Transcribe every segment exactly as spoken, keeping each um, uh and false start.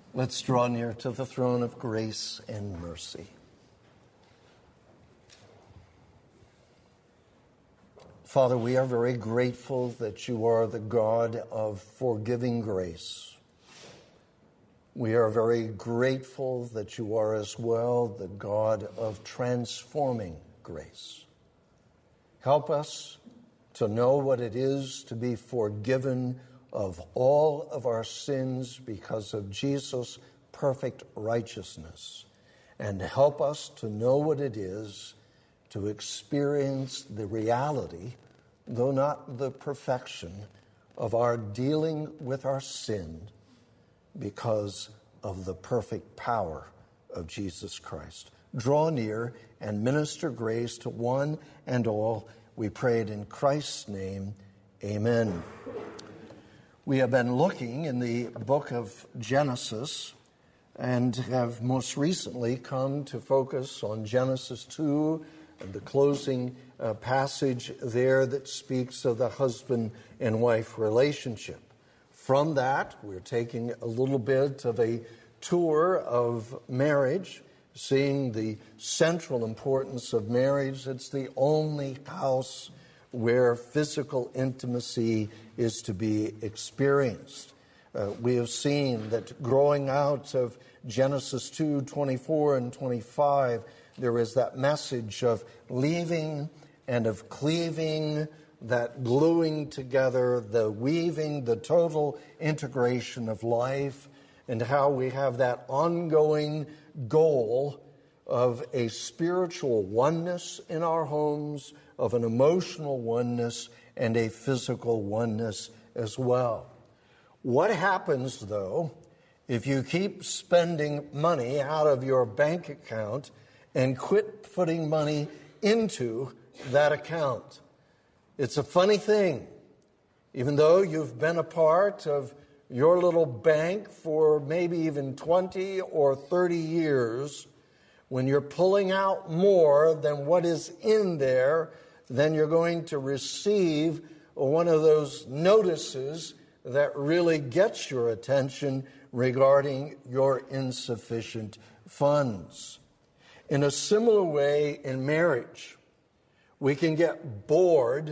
Let's draw near to the throne of grace and mercy. Father, we are very grateful that you are the God of forgiving grace. We are very grateful that you are as well the God of transforming grace. Help us to know what it is to be forgiven of all of our sins because of Jesus' perfect righteousness, and help us to know what it is to experience the reality, though not the perfection, of our dealing with our sin because of the perfect power of Jesus Christ. Draw near and minister grace to one and all. We pray it in Christ's name. Amen. We have been looking in the book of Genesis and have most recently come to focus on Genesis two and the closing uh, passage there that speaks of the husband and wife relationship. From that, we're taking a little bit of a tour of marriage, seeing the central importance of marriage. It's the only house where physical intimacy is to be experienced. Uh, we have seen that growing out of Genesis two, twenty-four and twenty-five, there is that message of leaving and of cleaving, that gluing together, the weaving, the total integration of life, and how we have that ongoing goal of a spiritual oneness in our homes, of an emotional oneness, and a physical oneness as well. What happens, though, if you keep spending money out of your bank account and quit putting money into that account? It's a funny thing. Even though you've been a part of your little bank for maybe even twenty or thirty years, when you're pulling out more than what is in there, then you're going to receive one of those notices that really gets your attention regarding your insufficient funds. In a similar way, in marriage, we can get bored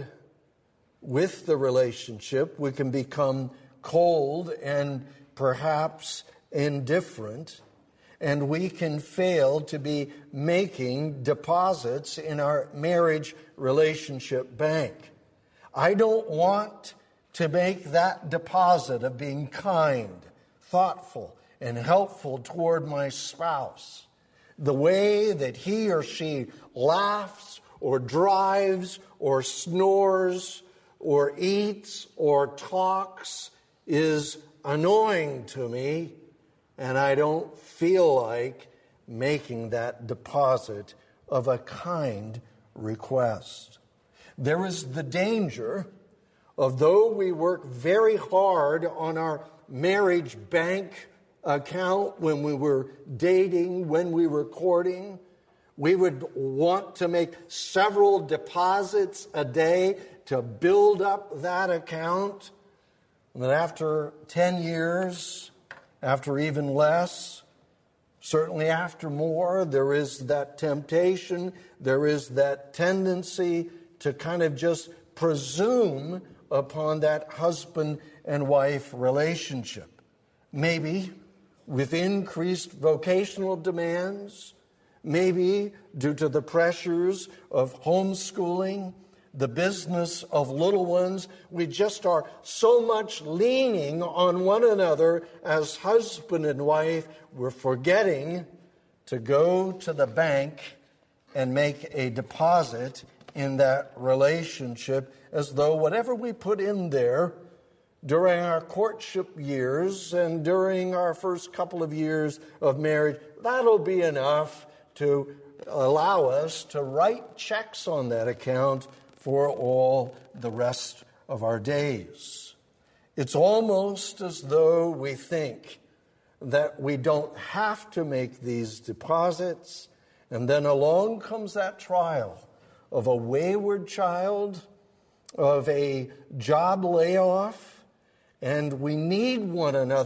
with the relationship. We can become cold and perhaps indifferent, and we can fail to be making deposits in our marriage relationship bank. I don't want to make that deposit of being kind, thoughtful, and helpful toward my spouse. The way that he or she laughs or drives or snores or eats or talks is annoying to me, and I don't feel like making that deposit of a kind request. There is the danger of, though we work very hard on our marriage bank account when we were dating, when we were courting, we would want to make several deposits a day to build up that account. And then after ten years, after even less, certainly after more, there is that temptation, there is that tendency to kind of just presume upon that husband and wife relationship. Maybe with increased vocational demands, maybe due to the pressures of homeschooling, the business of little ones, we just are so much leaning on one another as husband and wife, we're forgetting to go to the bank and make a deposit in that relationship, as though whatever we put in there during our courtship years and during our first couple of years of marriage, that'll be enough to allow us to write checks on that account for all the rest of our days. It's almost as though we think that we don't have to make these deposits, and then along comes that trial of a wayward child, of a job layoff, and we need one another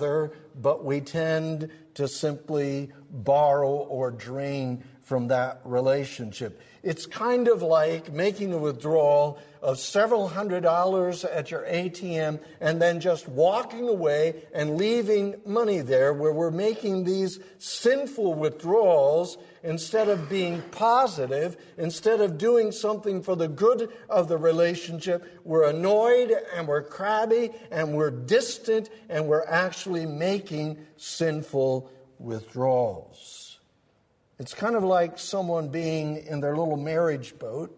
but we tend to simply borrow or drain from that relationship. It's kind of like making a withdrawal of several hundred dollars at your A T M and then just walking away and leaving money there, where we're making these sinful withdrawals instead of being positive, instead of doing something for the good of the relationship. We're annoyed and we're crabby and we're distant and we're actually making sinful withdrawals. It's kind of like someone being in their little marriage boat,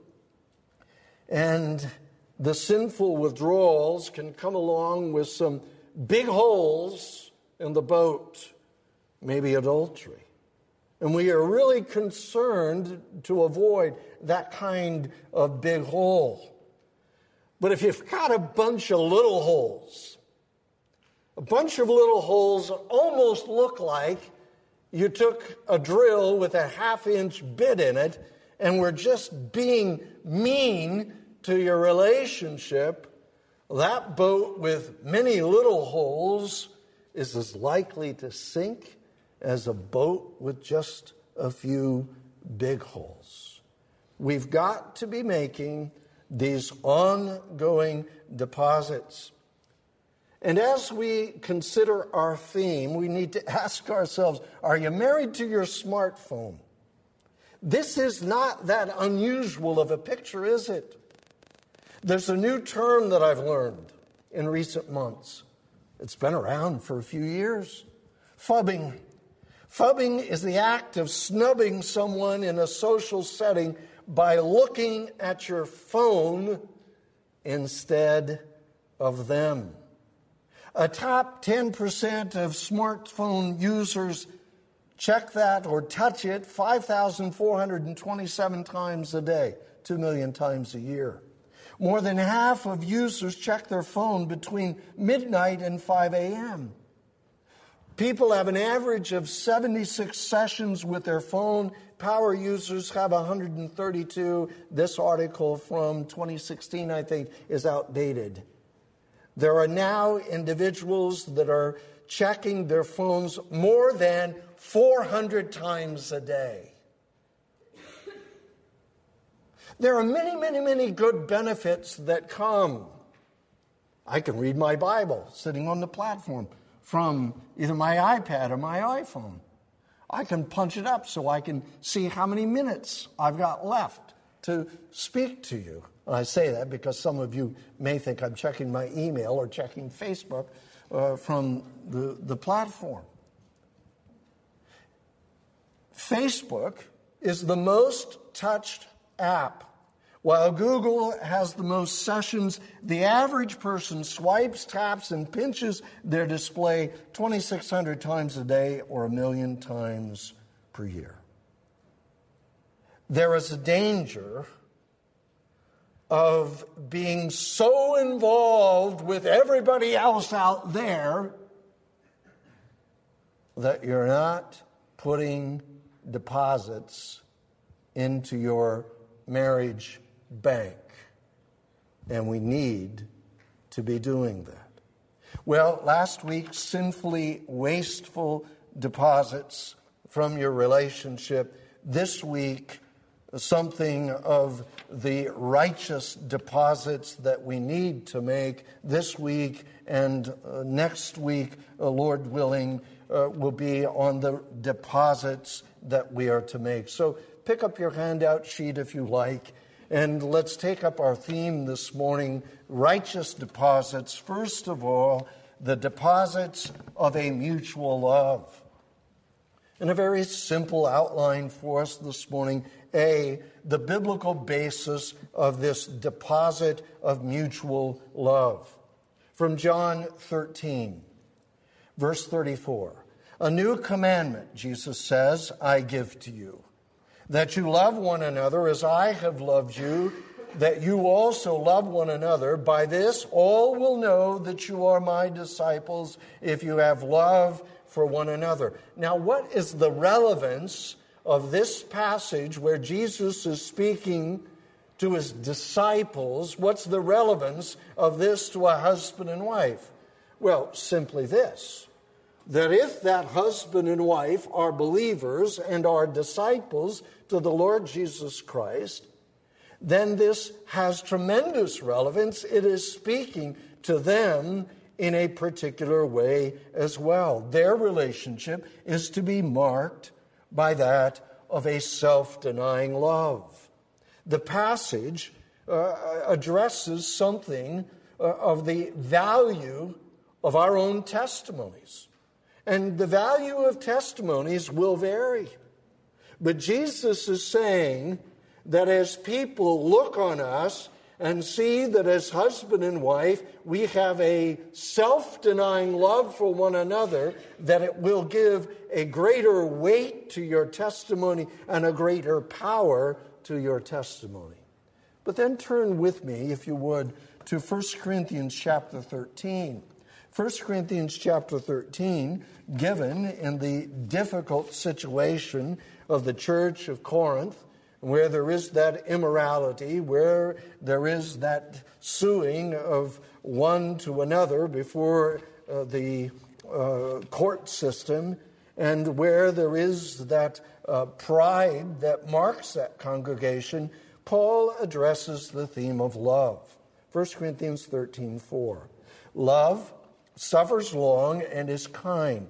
and the sinful withdrawals can come along with some big holes in the boat, maybe adultery. And we are really concerned to avoid that kind of big hole. But if you've got a bunch of little holes, a bunch of little holes that almost look like you took a drill with a half-inch bit in it and were just being mean to your relationship, that boat with many little holes is as likely to sink as a boat with just a few big holes. We've got to be making these ongoing deposits. And as we consider our theme, we need to ask ourselves, are you married to your smartphone? This is not that unusual of a picture, is it? There's a new term that I've learned in recent months. It's been around for a few years. Phubbing. Phubbing is the act of snubbing someone in a social setting by looking at your phone instead of them. A top ten percent of smartphone users check that or touch it five thousand four hundred twenty-seven times a day, two million times a year. More than half of users check their phone between midnight and five a.m. People have an average of seventy-six sessions with their phone. Power users have one hundred thirty-two. This article from twenty sixteen, I think, is outdated. There are now individuals that are checking their phones more than four hundred times a day. There are many, many, many good benefits that come. I can read my Bible sitting on the platform from either my iPad or my iPhone. I can punch it up so I can see how many minutes I've got left to speak to you. And I say that because some of you may think I'm checking my email or checking Facebook uh, from the, the platform. Facebook is the most touched app. While Google has the most sessions, the average person swipes, taps, and pinches their display twenty-six hundred times a day or a million times per year. There is a danger of being so involved with everybody else out there that you're not putting deposits into your marriage bank. And we need to be doing that. Well, last week, sinfully wasteful deposits from your relationship. This week, something of the righteous deposits that we need to make this week and uh, next week, uh, Lord willing, uh, will be on the deposits that we are to make. So pick up your handout sheet if you like, and let's take up our theme this morning, righteous deposits. First of all, the deposits of a mutual love. And a very simple outline for us this morning. A, the biblical basis of this deposit of mutual love. From John thirteen, verse thirty-four. A new commandment, Jesus says, I give to you, that you love one another as I have loved you, that you also love one another. By this, all will know that you are my disciples, if you have love for one another. Now, what is the relevance of this passage where Jesus is speaking to his disciples? What's the relevance of this to a husband and wife? Well, simply this. that if that husband and wife are believers and are disciples to the Lord Jesus Christ, then this has tremendous relevance. It is speaking to them in a particular way as well. Their relationship is to be marked by that of a self-denying love. The passage uh, addresses something uh, of the value of our own testimonies. And the value of testimonies will vary. But Jesus is saying that as people look on us and see that as husband and wife, we have a self-denying love for one another, that it will give a greater weight to your testimony and a greater power to your testimony. But then turn with me, if you would, to First Corinthians chapter thirteen. First Corinthians chapter thirteen, given in the difficult situation of the church of Corinth, where there is that immorality, where there is that suing of one to another before uh, the uh, court system, and where there is that uh, pride that marks that congregation, Paul addresses the theme of love. First Corinthians thirteen four. Love suffers long and is kind.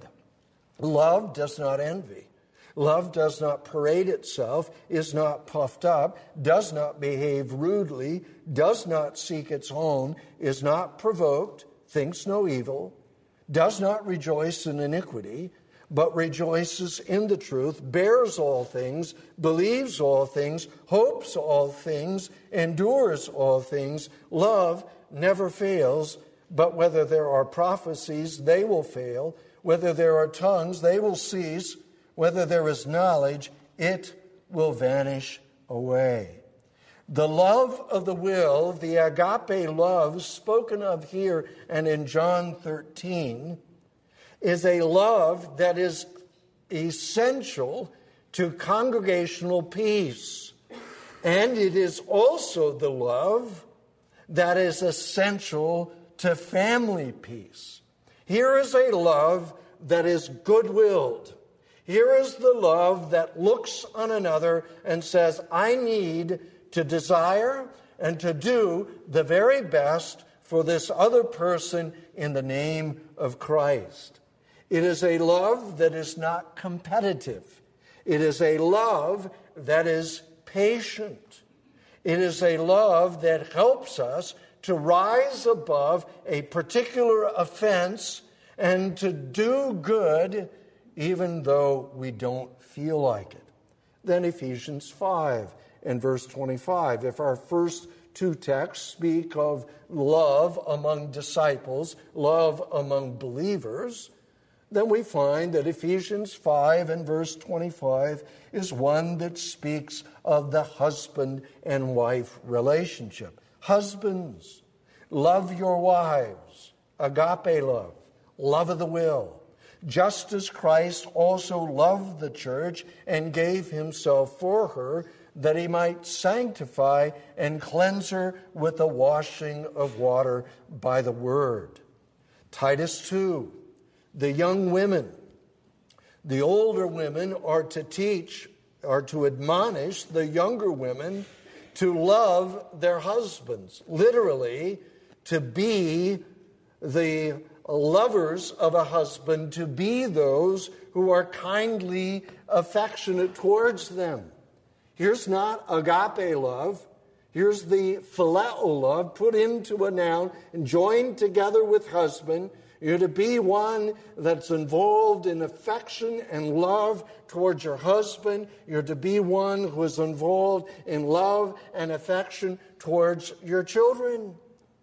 Love does not envy. Love does not parade itself, is not puffed up, does not behave rudely, does not seek its own, is not provoked, thinks no evil, does not rejoice in iniquity, but rejoices in the truth, bears all things, believes all things, hopes all things, endures all things. Love never fails, but whether there are prophecies, they will fail. Whether there are tongues, they will cease. Whether there is knowledge, it will vanish away. The love of the will, the agape love spoken of here and in John thirteen, is a love that is essential to congregational peace. And it is also the love that is essential to family peace. Here is a love that is good-willed. Here is the love that looks on another and says, I need to desire and to do the very best for this other person in the name of Christ. It is a love that is not competitive. It is a love that is patient. It is a love that helps us to rise above a particular offense and to do good even though we don't feel like it. Then Ephesians five and verse twenty-five. If our first two texts speak of love among disciples, love among believers, then we find that Ephesians five and verse twenty-five is one that speaks of the husband and wife relationship. Husbands, love your wives, agape love, love of the will, just as Christ also loved the church and gave himself for her, that he might sanctify and cleanse her with the washing of water by the word. Titus two, the young women, the older women are to teach, are to admonish the younger women to love their husbands. Literally, to be the lovers of a husband, to be those who are kindly affectionate towards them. Here's not agape love. Here's the phileo love put into a noun and joined together with husband. You're to be one that's involved in affection and love towards your husband. You're to be one who is involved in love and affection towards your children.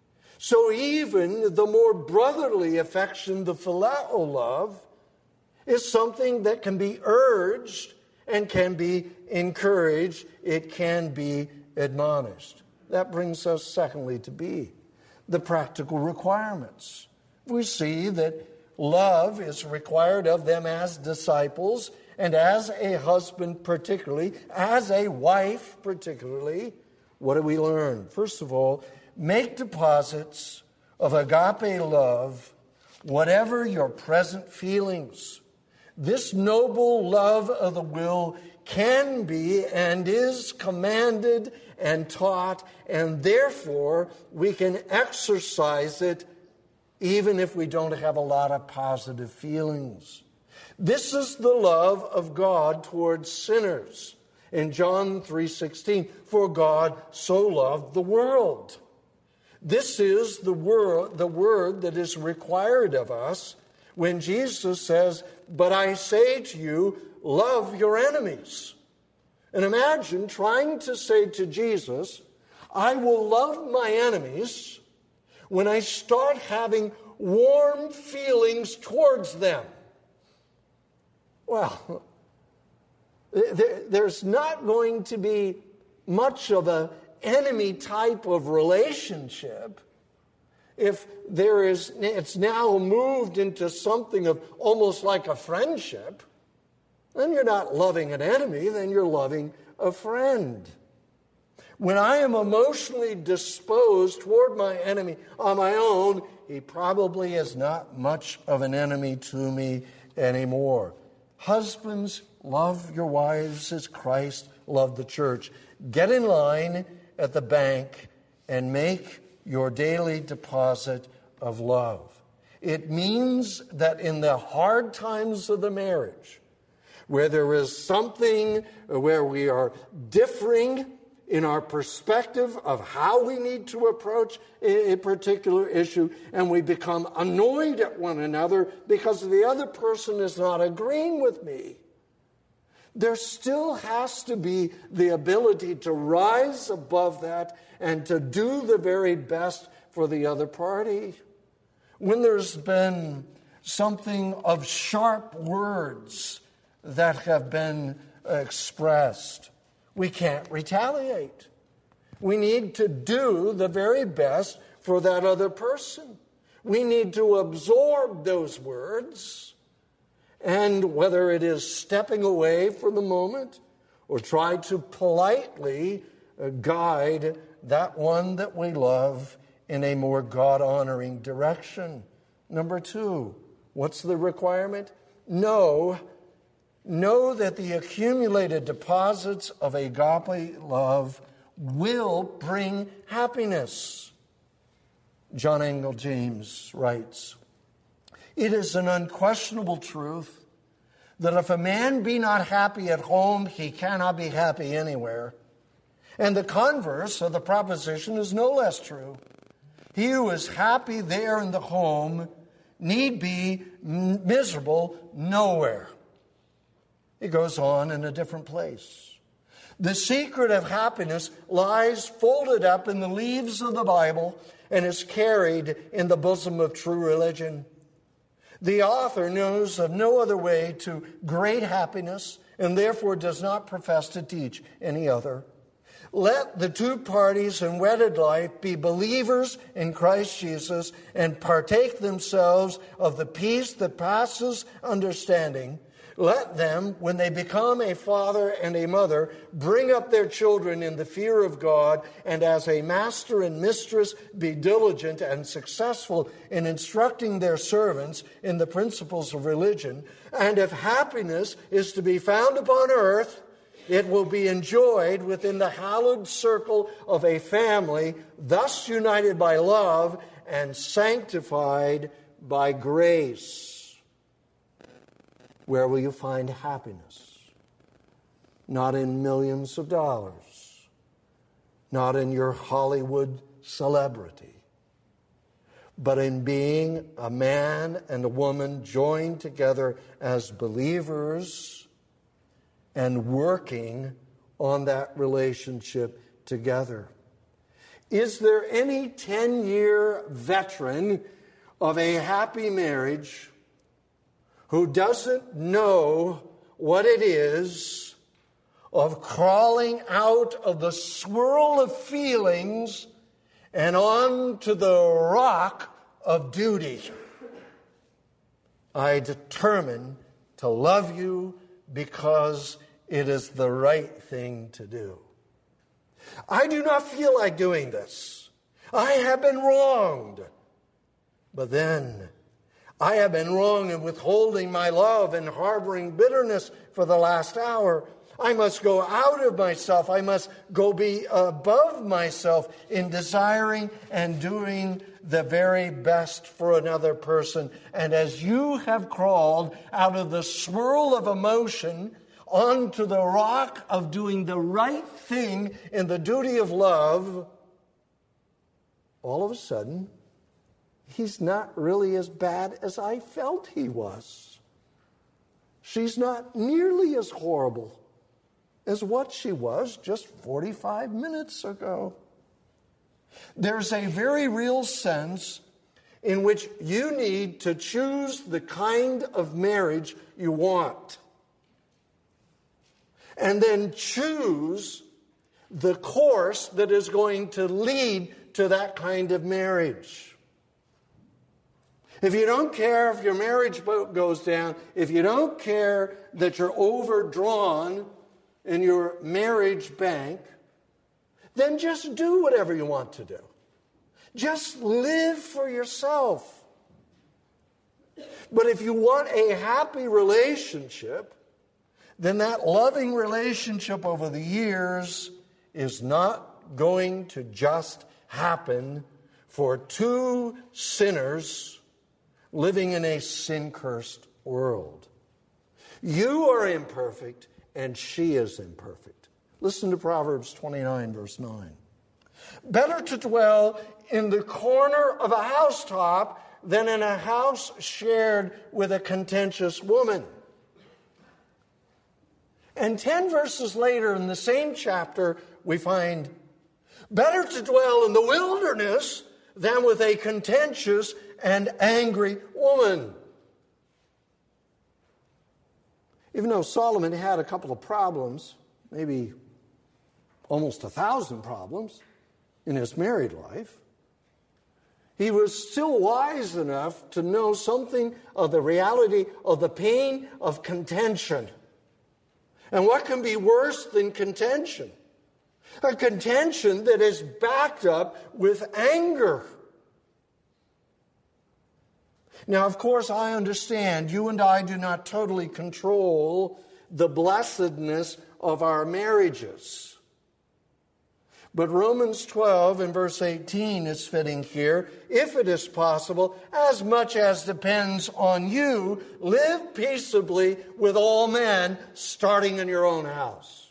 So even the more brotherly affection, the phileo love, is something that can be urged and can be encouraged. It can be admonished. That brings us, secondly, to B, the practical requirements. We see that love is required of them as disciples and as a husband particularly, as a wife particularly. What do we learn? First of all, make deposits of agape love whatever your present feelings. This noble love of the will can be and is commanded and taught, and therefore we can exercise it even if we don't have a lot of positive feelings. This is the love of God towards sinners. In John three sixteen, for God so loved the world. This is the word, the word that is required of us when Jesus says, but I say to you, love your enemies. And imagine trying to say to Jesus, I will love my enemies when I start having warm feelings towards them. Well, there, there's not going to be much of an enemy type of relationship if there is, it's now moved into something of almost like a friendship. Then you're not loving an enemy, then you're loving a friend. When I am emotionally disposed toward my enemy on my own, he probably is not much of an enemy to me anymore. Husbands, love your wives as Christ loved the church. Get in line at the bank and make your daily deposit of love. It means that in the hard times of the marriage, where there is something where we are differing in our perspective of how we need to approach a particular issue, and we become annoyed at one another because the other person is not agreeing with me, there still has to be the ability to rise above that and to do the very best for the other party. When there's been something of sharp words that have been expressed, we can't retaliate. We need to do the very best for that other person. We need to absorb those words. And whether it is stepping away for the moment or try to politely guide that one that we love in a more God-honoring direction. Number two, what's the requirement? Know, know that the accumulated deposits of agape love will bring happiness. John Angell James writes, it is an unquestionable truth that if a man be not happy at home, he cannot be happy anywhere. And the converse of the proposition is no less true. He who is happy there in the home need be miserable nowhere. It goes on in a different place. The secret of happiness lies folded up in the leaves of the Bible and is carried in the bosom of true religion. The author knows of no other way to great happiness and therefore does not profess to teach any other. Let the two parties in wedded life be believers in Christ Jesus and partake themselves of the peace that passes understanding. Let them, when they become a father and a mother, bring up their children in the fear of God, and as a master and mistress, be diligent and successful in instructing their servants in the principles of religion. And if happiness is to be found upon earth, it will be enjoyed within the hallowed circle of a family, thus united by love and sanctified by grace. Where will you find happiness? Not in millions of dollars, not in your Hollywood celebrity, but in being a man and a woman joined together as believers and working on that relationship together. Is there any ten-year veteran of a happy marriage who doesn't know what it is of crawling out of the swirl of feelings and onto the rock of duty? I determine to love you because it is the right thing to do. I do not feel like doing this. I have been wronged. But then I have been wrong in withholding my love and harboring bitterness for the last hour. I must go out of myself. I must go be above myself in desiring and doing the very best for another person. And as you have crawled out of the swirl of emotion onto the rock of doing the right thing in the duty of love, all of a sudden, he's not really as bad as I felt he was. She's not nearly as horrible as what she was just forty-five minutes ago. There's a very real sense in which you need to choose the kind of marriage you want. And then choose the course that is going to lead to that kind of marriage. If you don't care if your marriage boat goes down, if you don't care that you're overdrawn in your marriage bank, then just do whatever you want to do. Just live for yourself. But if you want a happy relationship, then that loving relationship over the years is not going to just happen for two sinners living in a sin-cursed world. You are imperfect, and she is imperfect. Listen to Proverbs twenty-nine, verse nine. Better to dwell in the corner of a housetop than in a house shared with a contentious woman. And ten verses later in the same chapter, we find, better to dwell in the wilderness than with a contentious and angry woman. Even though Solomon had a couple of problems, maybe almost a thousand problems in his married life, he was still wise enough to know something of the reality of the pain of contention. And what can be worse than contention? A contention that is backed up with anger. Now, of course, I understand you and I do not totally control the blessedness of our marriages. But Romans twelve and verse eighteen is fitting here. If it is possible, as much as depends on you, live peaceably with all men, starting in your own house.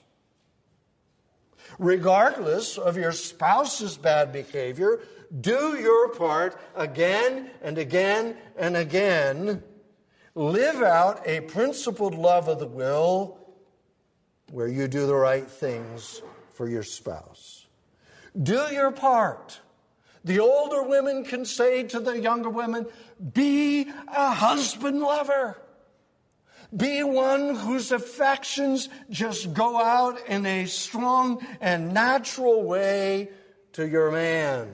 Regardless of your spouse's bad behavior, do your part again and again and again. Live out a principled love of the will where you do the right things for your spouse. Do your part. The older women can say to the younger women, be a husband lover. Be one whose affections just go out in a strong and natural way to your man.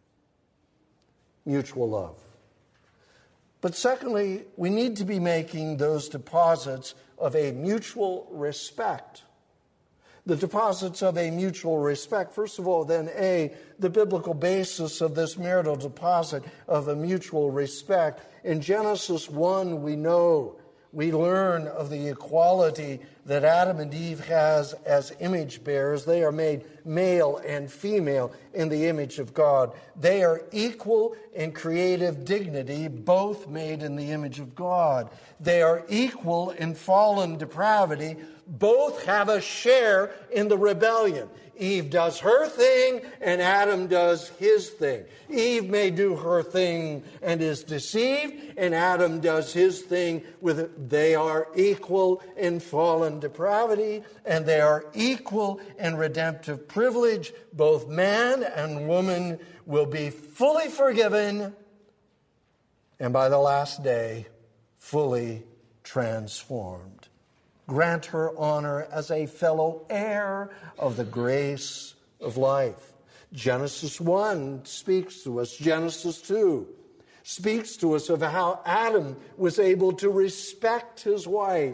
Mutual love. But secondly, we need to be making those deposits of a mutual respect. The deposits of a mutual respect. First of all, then, A, the biblical basis of this marital deposit of a mutual respect. In Genesis one, we know, we learn of the equality that Adam and Eve has as image bearers. They are made male and female in the image of God. They are equal in creative dignity, both made in the image of God. They are equal in fallen depravity. Both have a share in the rebellion. Eve does her thing and Adam does his thing. Eve may do her thing and is deceived, and Adam does his thing with it. They are equal in fallen depravity, and they are equal in redemptive privilege. Both man and woman will be fully forgiven, and by the last day, fully transformed. Grant her honor as a fellow heir of the grace of life. Genesis one speaks to us. Genesis two speaks to us of how Adam was able to respect his wife.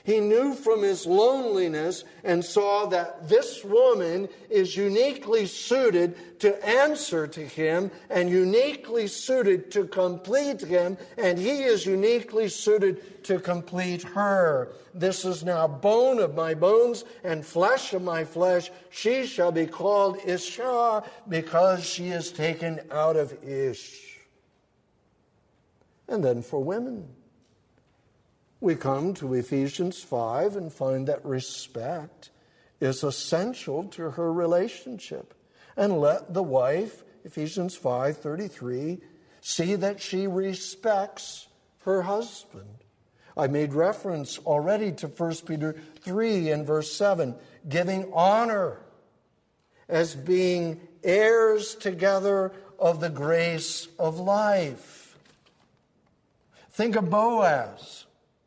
He knew from his loneliness and saw that this woman is uniquely suited to answer to him and uniquely suited to complete him, and he is uniquely suited to complete her. This is now bone of my bones and flesh of my flesh. She shall be called Isha because she is taken out of Ish. And then for women, we come to Ephesians five and find that respect is essential to her relationship. And let the wife, Ephesians five thirty-three, see that she respects her husband. I made reference already to First Peter three and verse seven, giving honor as being heirs together of the grace of life. Think of Boaz.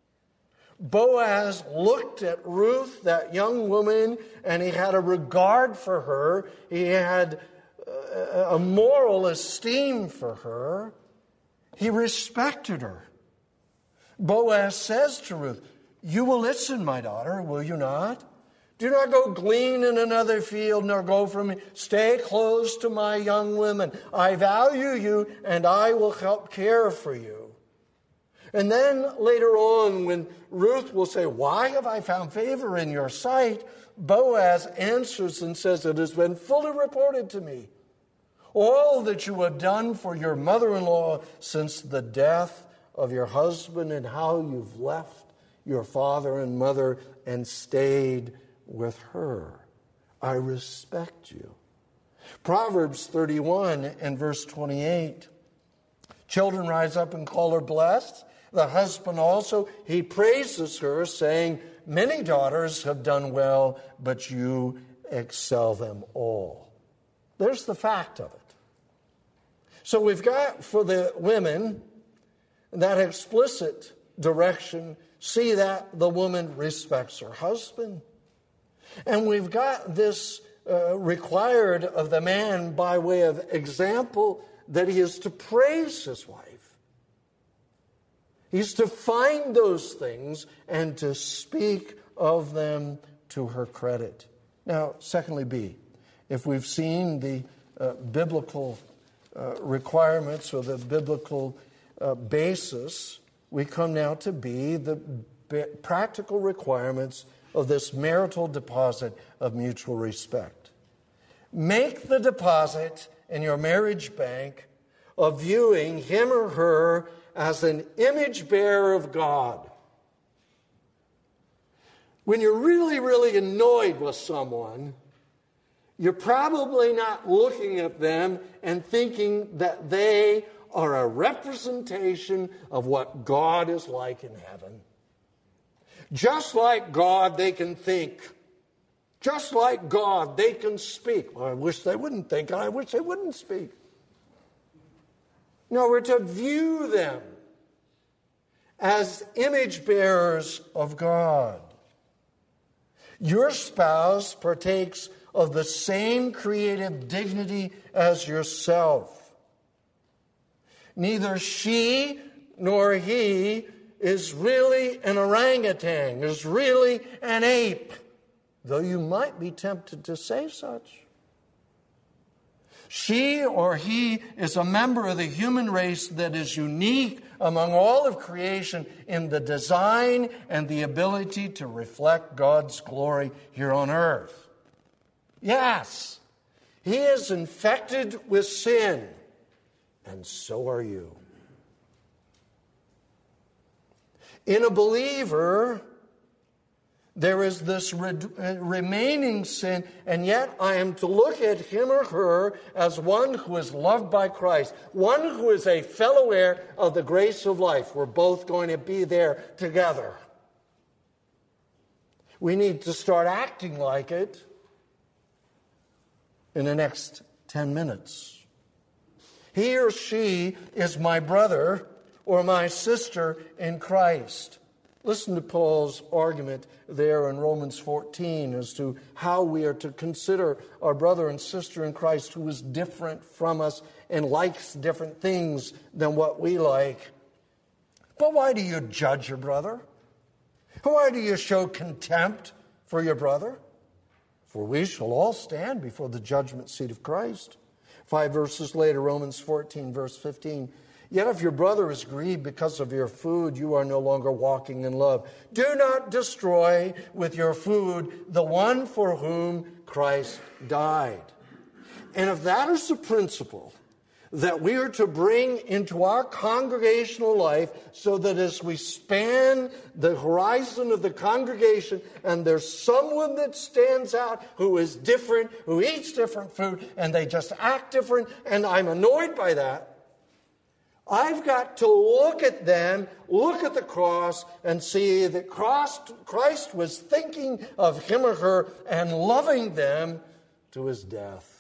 Boaz looked at Ruth, that young woman, and he had a regard for her. He had a moral esteem for her. He respected her. Boaz says to Ruth, "You will listen, my daughter, will you not? Do not go glean in another field, nor go from me. Stay close to my young women. I value you, and I will help care for you." And then later on, when Ruth will say, "Why have I found favor in your sight?" Boaz answers and says, "It has been fully reported to me, all that you have done for your mother-in-law since the death of your husband, and how you've left your father and mother and stayed with her. I respect you." Proverbs thirty-one and verse twenty-eight. Children rise up and call her blessed. The husband also, he praises her, saying, "Many daughters have done well, but you excel them all." There's the fact of it. So we've got for the women that explicit direction, see that the woman respects her husband. And we've got this uh, required of the man by way of example, that he is to praise his wife. He's to find those things and to speak of them to her credit. Now, secondly, B, if we've seen the uh, biblical uh, requirements or the biblical uh, basis, we come now to B, the b- practical requirements of this marital deposit of mutual respect. Make the deposit in your marriage bank of viewing him or her as an image bearer of God. When you're really, really annoyed with someone, you're probably not looking at them and thinking that they are a representation of what God is like in heaven. Just like God, they can think. Just like God, they can speak. Well, I wish they wouldn't think, and I wish they wouldn't speak. No, we're to view them as image bearers of God. Your spouse partakes of the same creative dignity as yourself. Neither she nor he is really an orangutan, is really an ape, though you might be tempted to say such. She or he is a member of the human race that is unique among all of creation in the design and the ability to reflect God's glory here on earth. Yes, he is infected with sin, and so are you. In a believer, there is this re- remaining sin, and yet I am to look at him or her as one who is loved by Christ, one who is a fellow heir of the grace of life. We're both going to be there together. We need to start acting like it in the next ten minutes. He or she is my brother or my sister in Christ. Listen to Paul's argument there in Romans fourteen as to how we are to consider our brother and sister in Christ who is different from us and likes different things than what we like. But why do you judge your brother? Why do you show contempt for your brother? For we shall all stand before the judgment seat of Christ. Five verses later, Romans fourteen, verse fifteen. Yet if your brother is grieved because of your food, you are no longer walking in love. Do not destroy with your food the one for whom Christ died. And if that is the principle that we are to bring into our congregational life, so that as we span the horizon of the congregation and there's someone that stands out who is different, who eats different food, and they just act different, and I'm annoyed by that, I've got to look at them, look at the cross, and see that Christ, Christ was thinking of him or her and loving them to his death.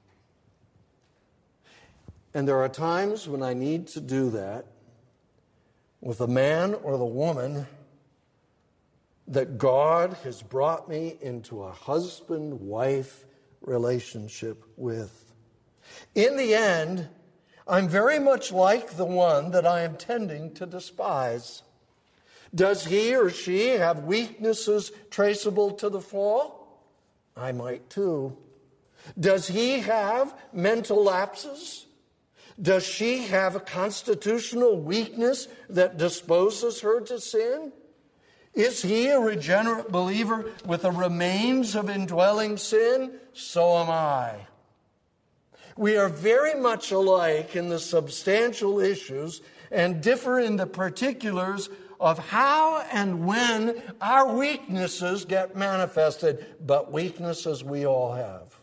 And there are times when I need to do that with the man or the woman that God has brought me into a husband-wife relationship with. In the end, I'm very much like the one that I am tending to despise. Does he or she have weaknesses traceable to the fall? I might too. Does he have mental lapses? Does she have a constitutional weakness that disposes her to sin? Is he a regenerate believer with the remains of indwelling sin? So am I. We are very much alike in the substantial issues and differ in the particulars of how and when our weaknesses get manifested, but weaknesses we all have.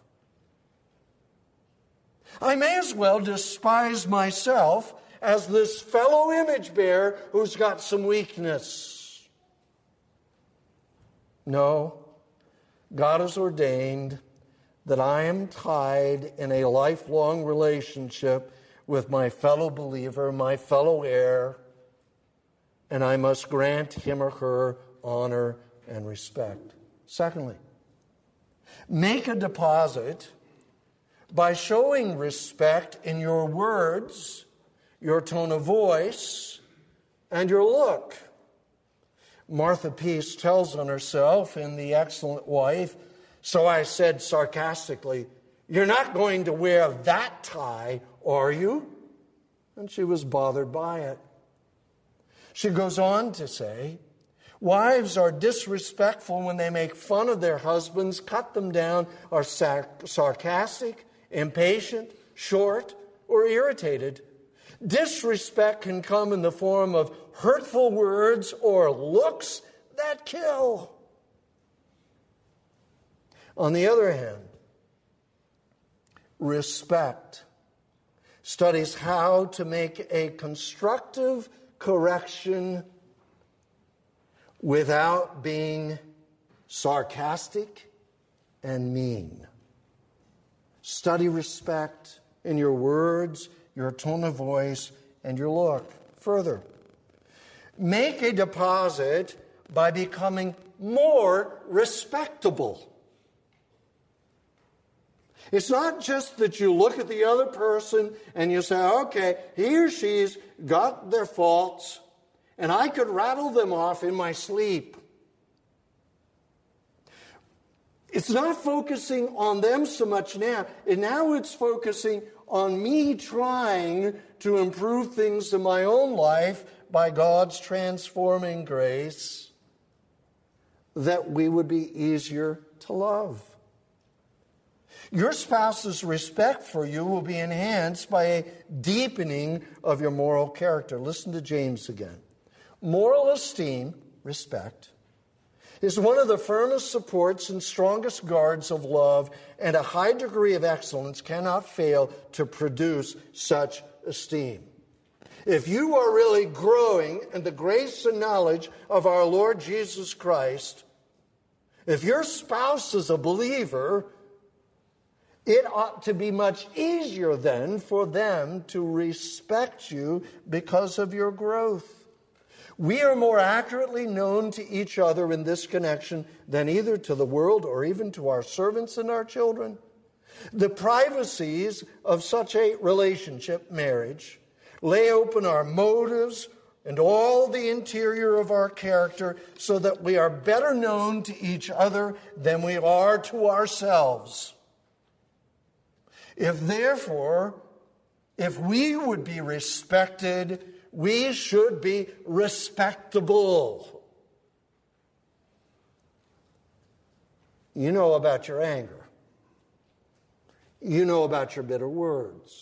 I may as well despise myself as this fellow image bearer who's got some weakness. No, God has ordained that I am tied in a lifelong relationship with my fellow believer, my fellow heir, and I must grant him or her honor and respect. Secondly, make a deposit by showing respect in your words, your tone of voice, and your look. Martha Peace tells on herself in The Excellent Wife, so I said sarcastically, "You're not going to wear that tie, are you?" And she was bothered by it. She goes on to say, wives are disrespectful when they make fun of their husbands, cut them down, are sac- sarcastic, impatient, short, or irritated. Disrespect can come in the form of hurtful words or looks that kill. On the other hand, respect studies how to make a constructive correction without being sarcastic and mean. Study respect in your words, your tone of voice, and your look. Further, make a deposit by becoming more respectable. It's not just that you look at the other person and you say, okay, he or she's got their faults, and I could rattle them off in my sleep. It's not focusing on them so much now. And now it's focusing on me trying to improve things in my own life by God's transforming grace, that we would be easier to love. Your spouse's respect for you will be enhanced by a deepening of your moral character. Listen to James again. Moral esteem, respect, is one of the firmest supports and strongest guards of love, and a high degree of excellence cannot fail to produce such esteem. If you are really growing in the grace and knowledge of our Lord Jesus Christ, if your spouse is a believer, it ought to be much easier then for them to respect you because of your growth. We are more accurately known to each other in this connection than either to the world or even to our servants and our children. The privacies of such a relationship, marriage, lay open our motives, and all the interior of our character so that we are better known to each other than we are to ourselves. If therefore, if we would be respected, we should be respectable. You know about your anger. You know about your bitter words.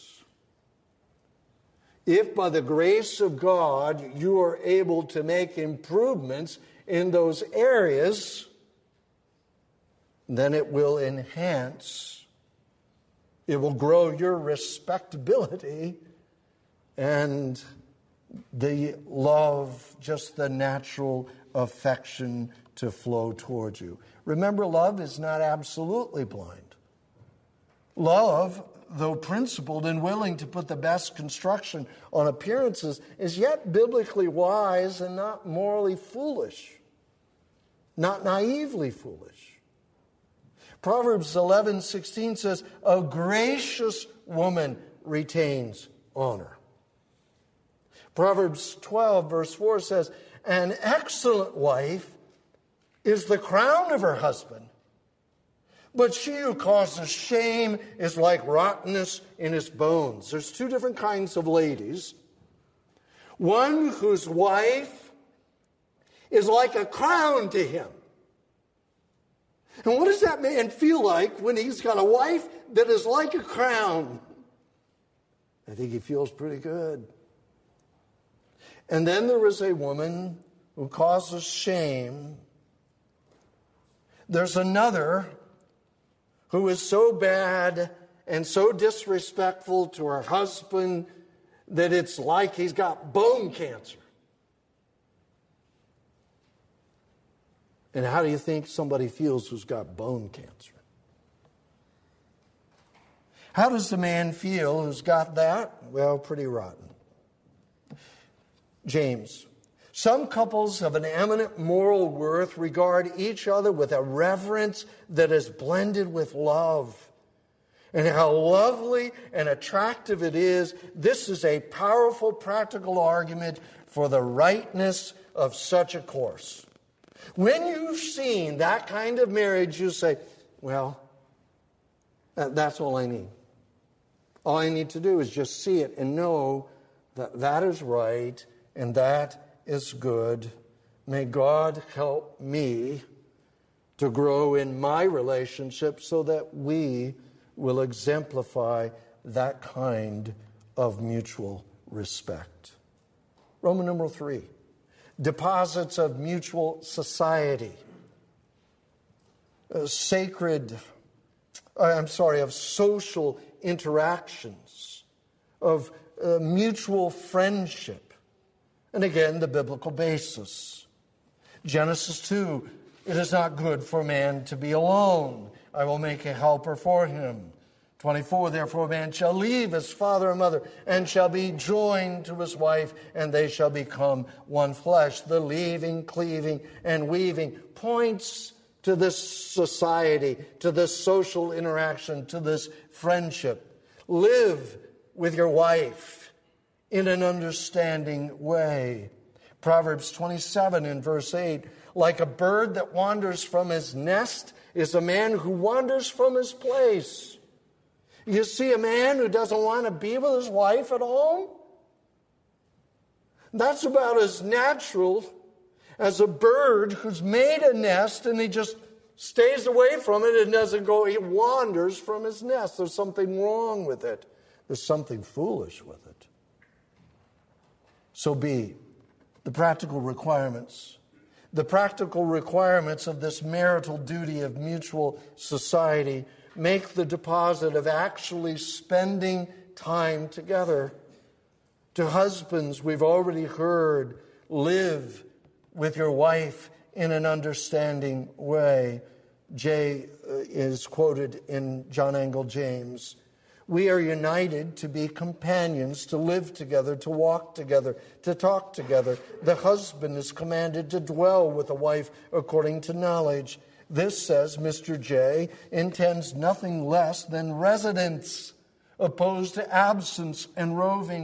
If by the grace of God you are able to make improvements in those areas, then it will enhance, it will grow your respectability and the love, just the natural affection to flow towards you. Remember, love is not absolutely blind. Love, though principled and willing to put the best construction on appearances, is yet biblically wise and not morally foolish, not naively foolish. Proverbs eleven sixteen says, a gracious woman retains honor. Proverbs twelve verse four says, an excellent wife is the crown of her husband, but she who causes shame is like rottenness in his bones. There's two different kinds of ladies. One whose wife is like a crown to him. And what does that man feel like when he's got a wife that is like a crown? I think he feels pretty good. And then there is a woman who causes shame. There's another who is so bad and so disrespectful to her husband that it's like he's got bone cancer. And how do you think somebody feels who's got bone cancer? How does the man feel who's got that? Well, pretty rotten. James, some couples of an eminent moral worth regard each other with a reverence that is blended with love. And how lovely and attractive it is. This is a powerful practical argument for the rightness of such a course. When you've seen that kind of marriage, you say, well, that's all I need. All I need to do is just see it and know that that is right and that is good. May God help me to grow in my relationship so that we will exemplify that kind of mutual respect. Roman numeral three. Deposits of mutual society, uh, sacred, uh, I'm sorry, of social interactions, of uh, mutual friendship. And again, the biblical basis. Genesis two, it is not good for man to be alone. I will make a helper for him. twenty-four, therefore a man shall leave his father and mother and shall be joined to his wife, and they shall become one flesh. The leaving, cleaving, and weaving points to this society, to this social interaction, to this friendship. Live with your wife in an understanding way. Proverbs twenty-seven in verse eight, like a bird that wanders from his nest is a man who wanders from his place. You see a man who doesn't want to be with his wife at home? That's about as natural as a bird who's made a nest and he just stays away from it and doesn't go, he wanders from his nest. There's something wrong with it. There's something foolish with it. So B, the practical requirements. The practical requirements of this marital duty of mutual society make the deposit of actually spending time together. To husbands, we've already heard, live with your wife in an understanding way. Jay is quoted in John Angell James. We are united to be companions, to live together, to walk together, to talk together. The husband is commanded to dwell with the wife according to knowledge. This, says Mister J, intends nothing less than residence, opposed to absence and roving.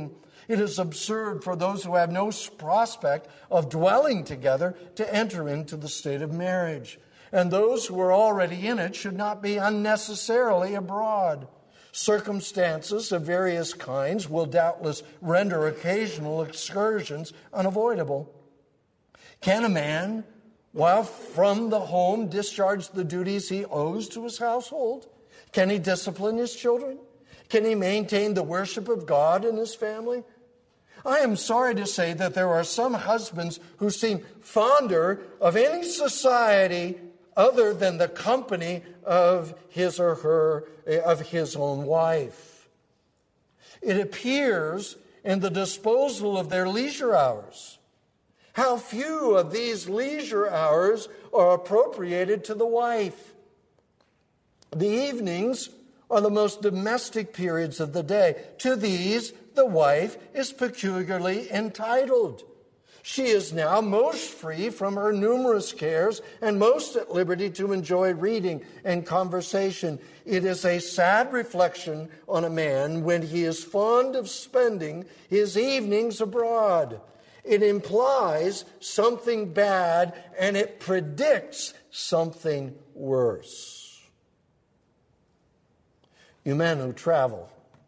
It is absurd for those who have no prospect of dwelling together to enter into the state of marriage. And those who are already in it should not be unnecessarily abroad. Circumstances of various kinds will doubtless render occasional excursions unavoidable. Can a man, while from the home, discharge the duties he owes to his household? Can he discipline his children? Can he maintain the worship of God in his family? I am sorry to say that there are some husbands who seem fonder of any society other than the company of his or her, of his own wife. It appears in the disposal of their leisure hours. How few of these leisure hours are appropriated to the wife. The evenings are the most domestic periods of the day. To these, the wife is peculiarly entitled. She is now most free from her numerous cares and most at liberty to enjoy reading and conversation. It is a sad reflection on a man when he is fond of spending his evenings abroad. It implies something bad and it predicts something worse. You men who travel,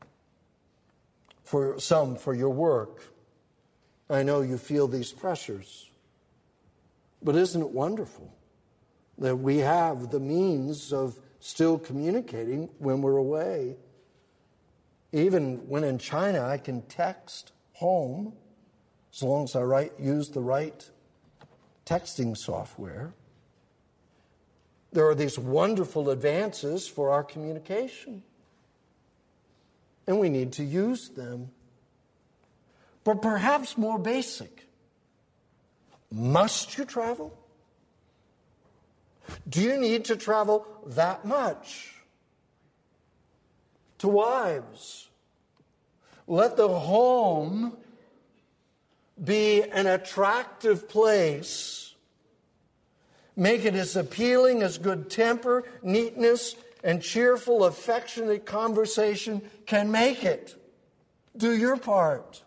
for some for your work, I know you feel these pressures. But isn't it wonderful that we have the means of still communicating when we're away? Even when in China, I can text home as long as I write, use the right texting software. There are these wonderful advances for our communication, and we need to use them. But perhaps more basic, must you travel? Do you need to travel that much? To wives, let the home be an attractive place. Make it as appealing as good temper, neatness, and cheerful, affectionate conversation can make it. Do your part.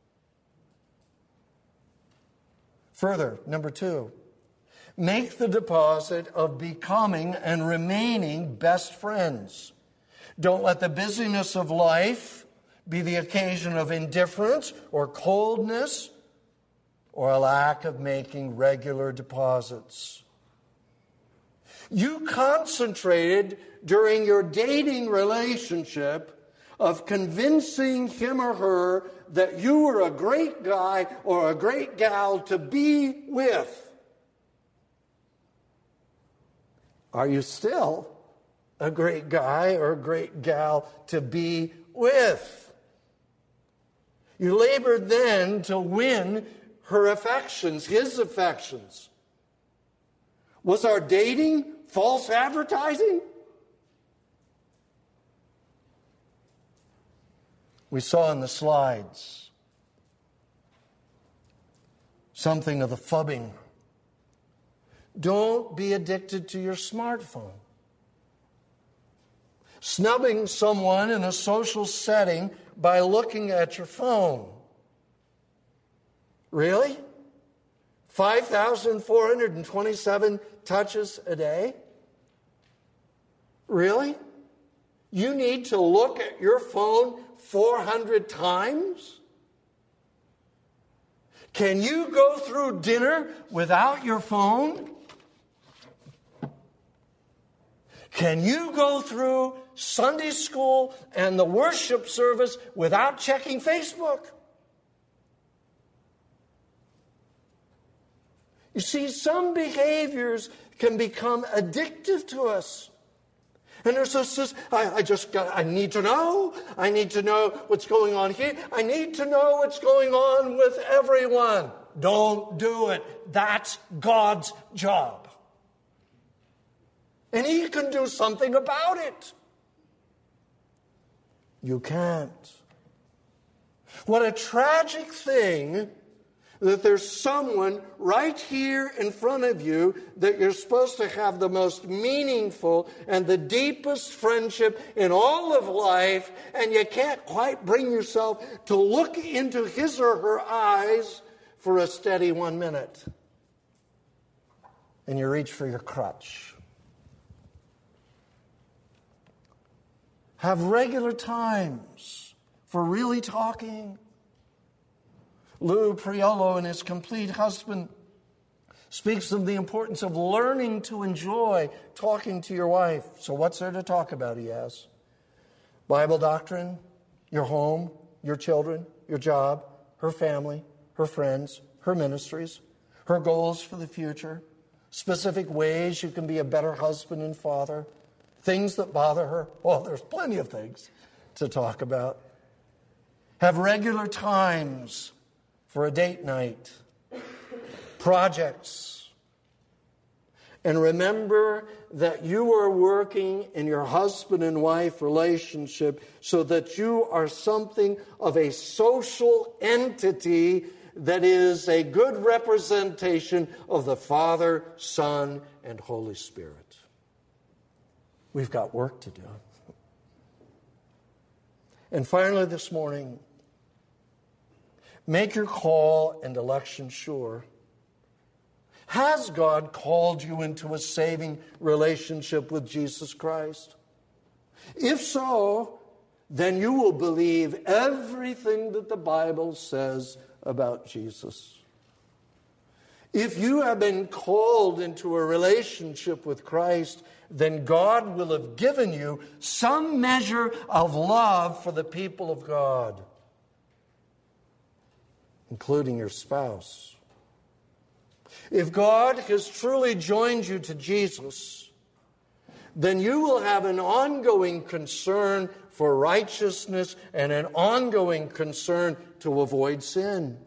Further, number two, make the deposit of becoming and remaining best friends. Don't let the busyness of life be the occasion of indifference or coldness or a lack of making regular deposits. You concentrated during your dating relationship of convincing him or her that you were a great guy or a great gal to be with. Are you still a great guy or a great gal to be with? You labored then to win her affections, his affections. Was our dating false advertising? We saw in the slides something of the phubbing. Don't be addicted to your smartphone. Snubbing someone in a social setting by looking at your phone. Really? five thousand four hundred twenty-seven touches a day? Really? You need to look at your phone four hundred times? Can you go through dinner without your phone? Can you go through Sunday school and the worship service without checking Facebook? You see, some behaviors can become addictive to us. And there's this, this I, I just got, I need to know. I need to know what's going on here. I need to know what's going on with everyone. Don't do it. That's God's job. And He can do something about it. You can't. What a tragic thing That there's someone right here in front of you that you're supposed to have the most meaningful and the deepest friendship in all of life, and you can't quite bring yourself to look into his or her eyes for a steady one minute. And you reach for your crutch. Have regular times for really talking. Lou Priolo, in his Complete Husband, speaks of the importance of learning to enjoy talking to your wife. So what's there to talk about, he asks? Bible doctrine, your home, your children, your job, her family, her friends, her ministries, her goals for the future, specific ways you can be a better husband and father, things that bother her. Well, there's plenty of things to talk about. Have regular times for a date night, projects. And remember that you are working in your husband and wife relationship so that you are something of a social entity that is a good representation of the Father, Son, and Holy Spirit. We've got work to do. And finally this morning, make your call and election sure. Has God called you into a saving relationship with Jesus Christ? If so, then you will believe everything that the Bible says about Jesus. If you have been called into a relationship with Christ, then God will have given you some measure of love for the people of God, including your spouse. If God has truly joined you to Jesus, then you will have an ongoing concern for righteousness and an ongoing concern to avoid sin.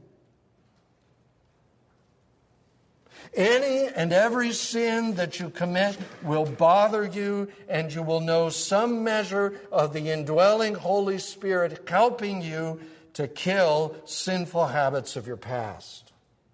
Any and every sin that you commit will bother you, and you will know some measure of the indwelling Holy Spirit helping you to kill sinful habits of your past.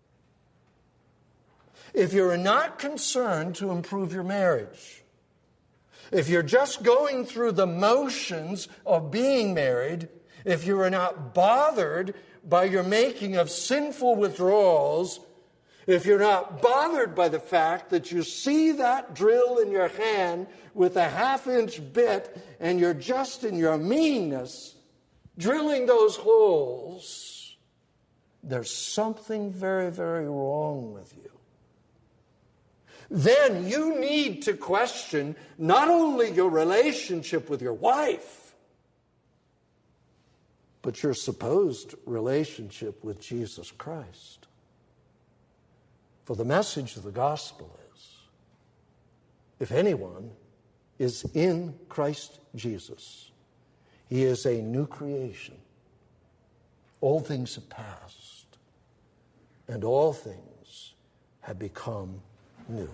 If you're not concerned to improve your marriage, if you're just going through the motions of being married, if you are not bothered by your making of sinful withdrawals, if you're not bothered by the fact that you see that drill in your hand with a half-inch bit and you're just in your meanness drilling those holes, there's something very, very wrong with you. Then you need to question not only your relationship with your wife, but your supposed relationship with Jesus Christ. For the message of the gospel is, if anyone is in Christ Jesus, he is a new creation. Old things have passed, and all things have become new.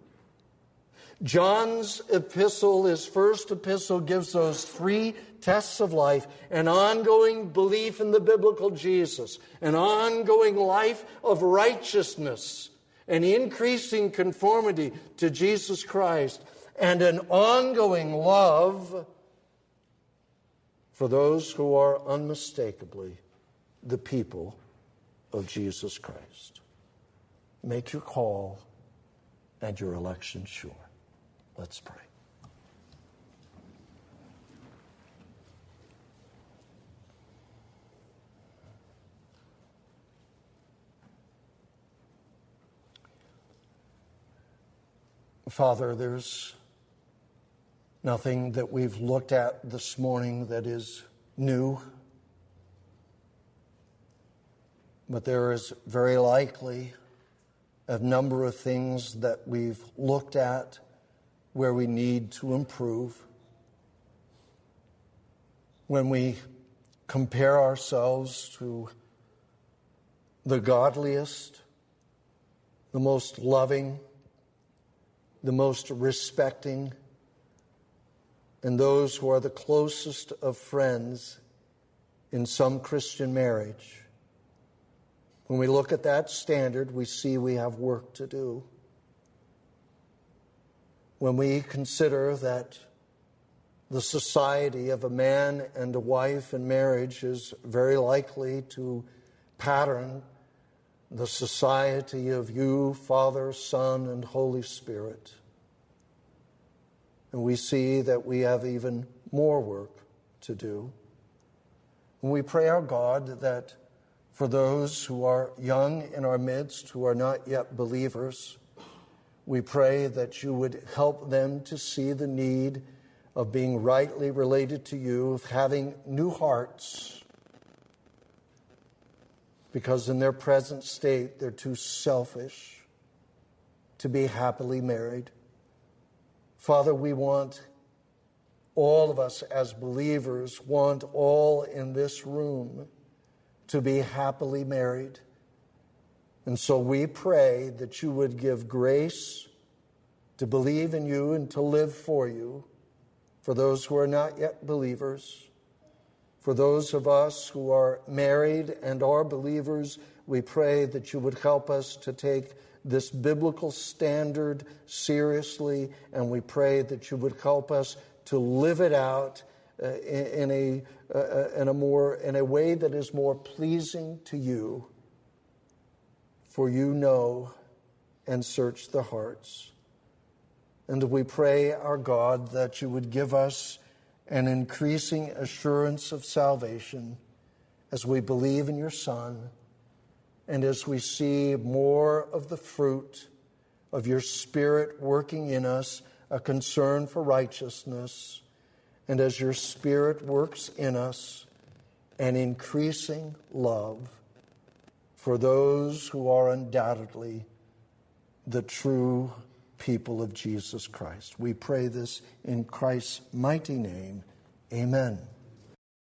John's epistle, his first epistle, gives those three tests of life: an ongoing belief in the biblical Jesus, an ongoing life of righteousness, an increasing conformity to Jesus Christ, and an ongoing love for those who are unmistakably the people of Jesus Christ. Make your call and your election sure. Let's pray. Father, there's nothing that we've looked at this morning that is new, but there is very likely a number of things that we've looked at where we need to improve. When we compare ourselves to the godliest, the most loving, the most respecting, and those who are the closest of friends in some Christian marriage, When we look at that standard, we see we have work to do. When we consider that the society of a man and a wife in marriage is very likely to pattern the society of you, Father, Son, and Holy Spirit. And we see that we have even more work to do. And we pray our God that for those who are young in our midst, who are not yet believers, we pray that you would help them to see the need of being rightly related to you, of having new hearts, because in their present state they're too selfish to be happily married. Father, we want, all of us as believers want all in this room to be happily married. And so we pray that you would give grace to believe in you and to live for you for those who are not yet believers. For those of us who are married and are believers, we pray that you would help us to take this biblical standard seriously, and we pray that you would help us to live it out uh, in, in a uh, in a more in a way that is more pleasing to you. For you know and search the hearts. And we pray, our God, that you would give us an increasing assurance of salvation as we believe in your Son and as we see more of the fruit of your Spirit working in us, a concern for righteousness, and as your Spirit works in us, an increasing love for those who are undoubtedly the true people of Jesus Christ. We pray this in Christ's mighty name. Amen.